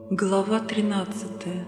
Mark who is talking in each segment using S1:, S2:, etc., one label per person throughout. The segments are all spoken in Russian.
S1: Глава 13.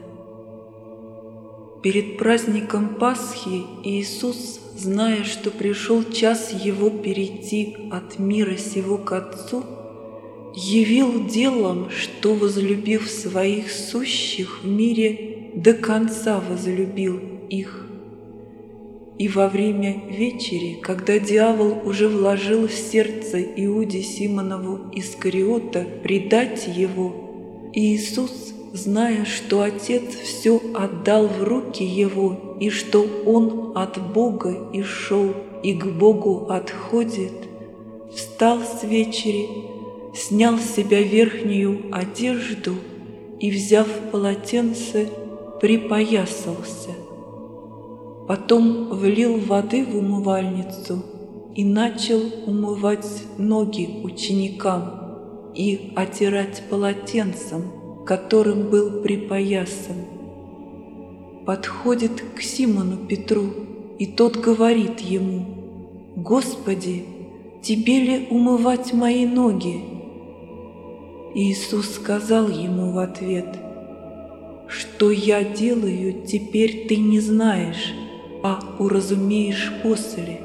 S1: Перед праздником Пасхи Иисус, зная, что пришел час Его перейти от мира сего к Отцу, явил делом, что, возлюбив своих сущих в мире, до конца возлюбил их. И во время вечери, когда дьявол уже вложил в сердце Иуде Симонову Искариота предать Его, Иисус, зная, что Отец все отдал в руки Его, и что Он от Бога и шел, и к Богу отходит, встал с вечери, снял с себя верхнюю одежду и, взяв полотенце, припоясался. Потом влил воды в умывальницу и начал умывать ноги ученикам и отирать полотенцем, которым был припоясан. Подходит к Симону Петру, и тот говорит ему: «Господи, тебе ли умывать мои ноги?» Иисус сказал ему в ответ: «Что я делаю, теперь ты не знаешь, а уразумеешь после».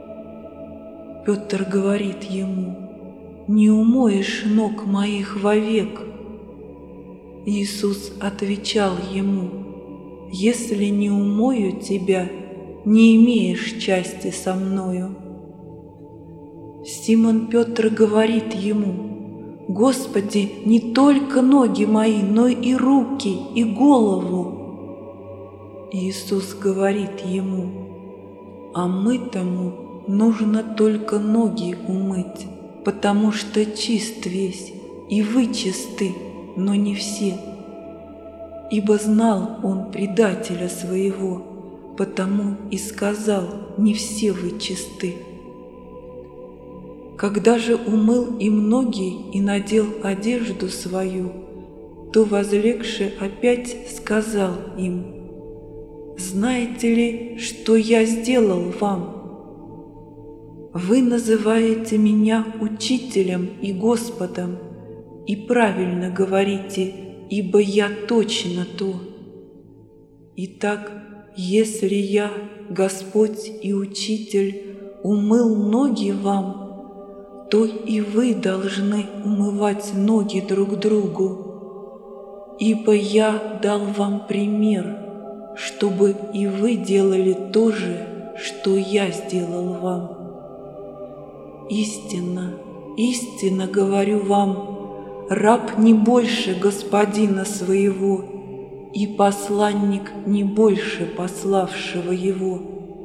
S1: Петр говорит ему: «Не умоешь ног моих вовек». Иисус отвечал ему: «Если не умою тебя, не имеешь части со мною». Симон Петр говорит ему: «Господи, не только ноги мои, но и руки, и голову». Иисус говорит ему: «А мытому нужно только ноги умыть, потому что чист весь, и вы чисты, но не все». Ибо знал он предателя своего, потому и сказал: «Не все вы чисты». Когда же умыл им ноги и надел одежду свою, то, возлегши опять, сказал им: «Знаете ли, что я сделал вам? Вы называете меня учителем и Господом, и правильно говорите, ибо я точно то. Итак, если я, Господь и Учитель, умыл ноги вам, то и вы должны умывать ноги друг другу. Ибо я дал вам пример, чтобы и вы делали то же, что я сделал вам. Истинно, истинно говорю вам, раб не больше господина своего, и посланник не больше пославшего его.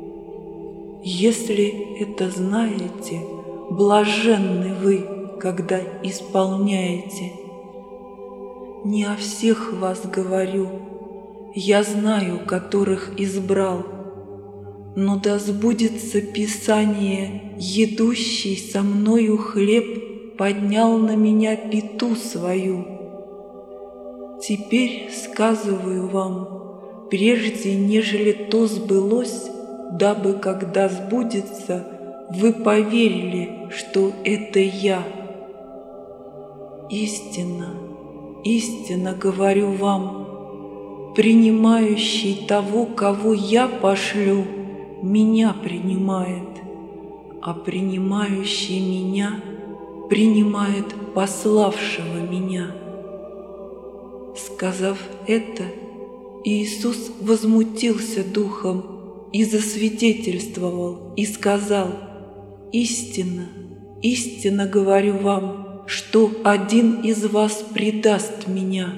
S1: Если это знаете, блаженны вы, когда исполняете. Не о всех вас говорю, я знаю, которых избрал. Но да сбудется Писание: едущий со мною хлеб поднял на меня пяту свою. Теперь сказываю вам, прежде нежели то сбылось, дабы, когда сбудется, вы поверили, что это я. Истинно, истинно говорю вам, принимающий того, кого я пошлю, меня принимает, а принимающий меня принимает пославшего меня». Сказав это, Иисус возмутился духом и засвидетельствовал, и сказал: «Истинно, истинно говорю вам, что один из вас предаст меня».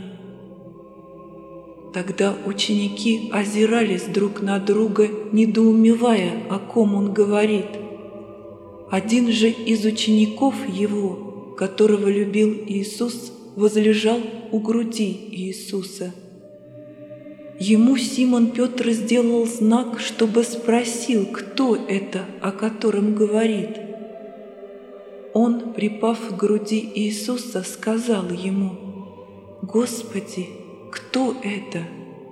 S1: Тогда ученики озирались друг на друга, недоумевая, о ком он говорит. Один же из учеников его, которого любил Иисус, возлежал у груди Иисуса. Ему Симон Петр сделал знак, чтобы спросил, кто это, о котором говорит. Он, припав к груди Иисуса, сказал ему: «Господи, кто это?»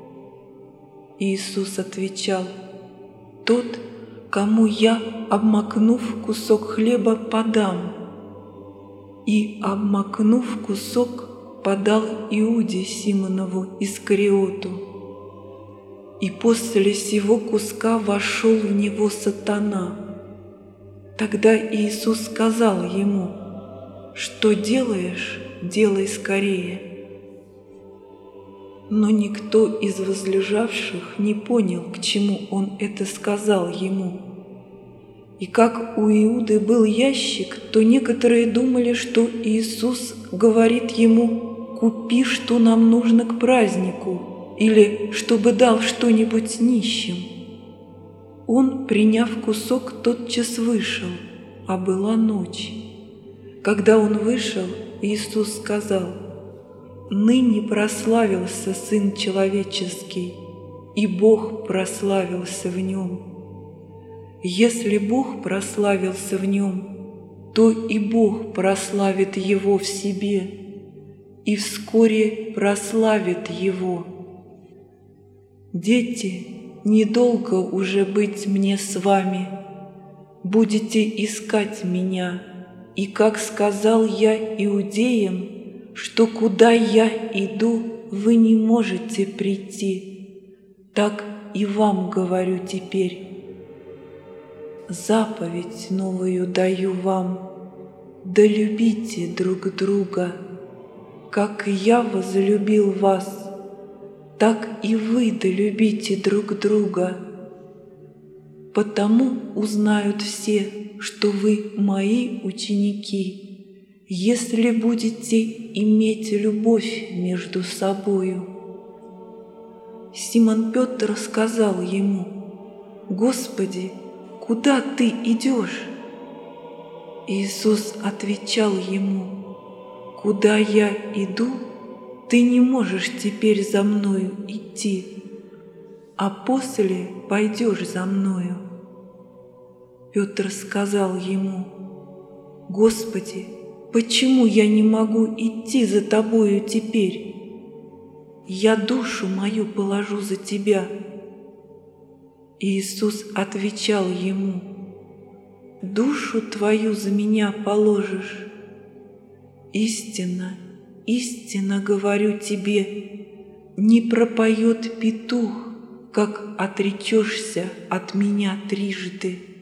S1: Иисус отвечал: «Тот, кому я, обмакнув кусок хлеба, подам». И, обмакнув кусок, подал Иуде Симонову Искариоту. И после сего куска вошел в него сатана. Тогда Иисус сказал ему: «Что делаешь, делай скорее». Но никто из возлежавших не понял, к чему он это сказал ему. И как у Иуды был ящик, то некоторые думали, что Иисус говорит ему: «Купи, что нам нужно к празднику», или чтобы дал что-нибудь нищим. Он, приняв кусок, тотчас вышел, а была ночь. Когда он вышел, Иисус сказал: «Ныне прославился Сын Человеческий, и Бог прославился в Нем. Если Бог прославился в Нем, то и Бог прославит Его в себе, и вскоре прославит Его. Дети, недолго уже быть мне с вами, будете искать Меня, и как сказал я иудеям, что куда я иду, вы не можете прийти, так и вам говорю теперь. Заповедь новую даю вам: да любите друг друга. Как я возлюбил вас, так и вы да любите друг друга. Потому узнают все, что вы мои ученики, если будете иметь любовь между собою». Симон Петр сказал ему: «Господи, куда ты идешь?» Иисус отвечал ему: «Куда я иду, ты не можешь теперь за мною идти, а после пойдешь за мною». Петр сказал ему: «Господи, почему я не могу идти за тобою теперь? Я душу мою положу за тебя». Иисус отвечал ему: «Душу твою за меня положишь? Истинно, истинно говорю тебе, не пропоет петух, как отречешься от меня трижды».